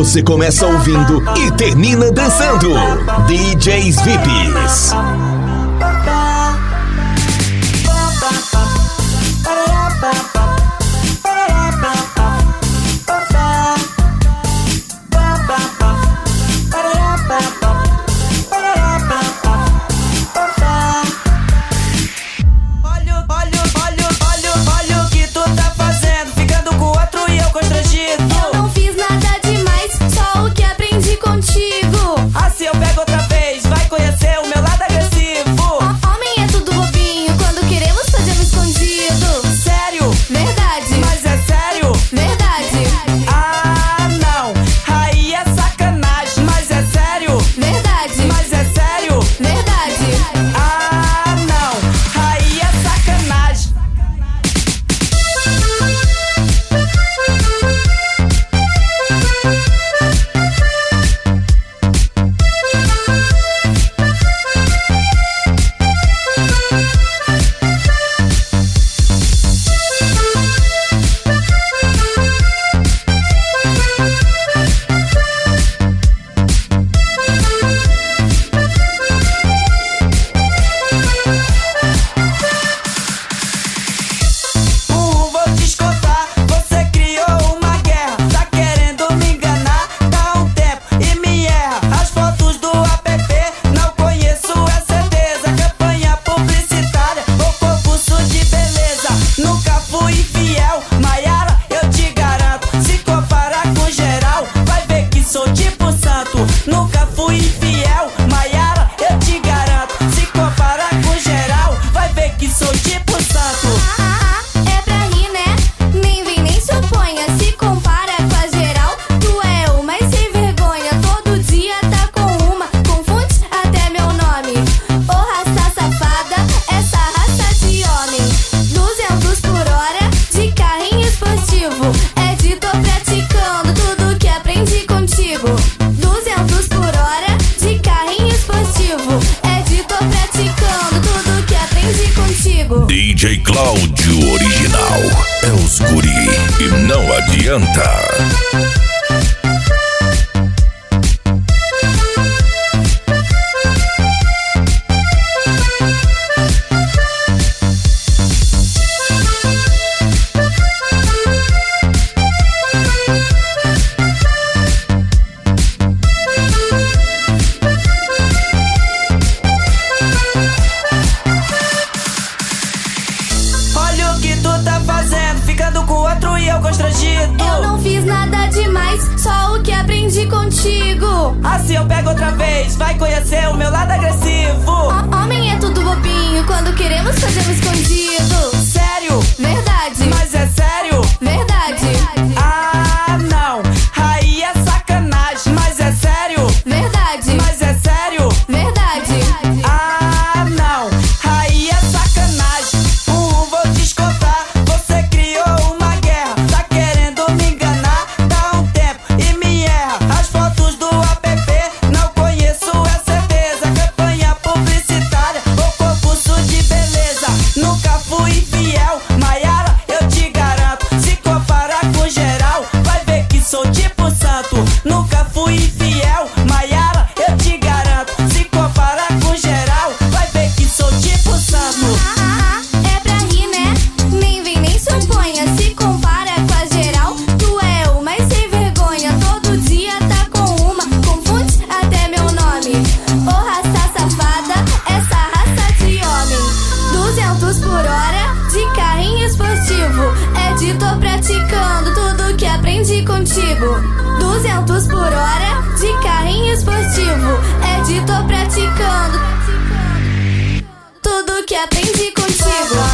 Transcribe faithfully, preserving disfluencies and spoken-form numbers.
Você começa ouvindo e termina dançando. D Js V I Ps. D J Cláudio original. É os guri e não adianta. Eu não fiz nada demais, só o que aprendi contigo. Assim eu pego outra vez, vai conhecer o meu lado agressivo. O homem é tudo bobinho, quando queremos fazemos escondido. Sério? Verdade. Mas é sério? Verdade. Ah, não, aí é sacanagem. Mas é sério? Verdade. Mas é sério? Verdade. Ah, não, aí é sacanagem. Uh, vou te contar, você criou uma guerra. Tá querendo me enganar? Dá um tempo e me erra. As fotos do app, não conheço, é certeza. Campanha publicitária ou concurso de beleza. Nunca fui fiel, Maiara, eu te garanto. Se comparar com geral, vai ver que sou tipo santo. Nunca fui fiel, Maiara, eu te garanto. Se comparar com geral, vai ver que sou tipo santo. Ah, é pra rir, né? Nem vem nem suponha. Se compara com a geral, tu é o mais sem vergonha. Todo dia tá com uma, confunde até meu nome. Ô raça safada, essa raça de homem. Duzentos por hora, de carrinho esportivo. É de tô praticando tudo que aprendi contigo. Duzentos por hora, de carrinho esportivo. É de tô praticando tudo que aprendi contigo.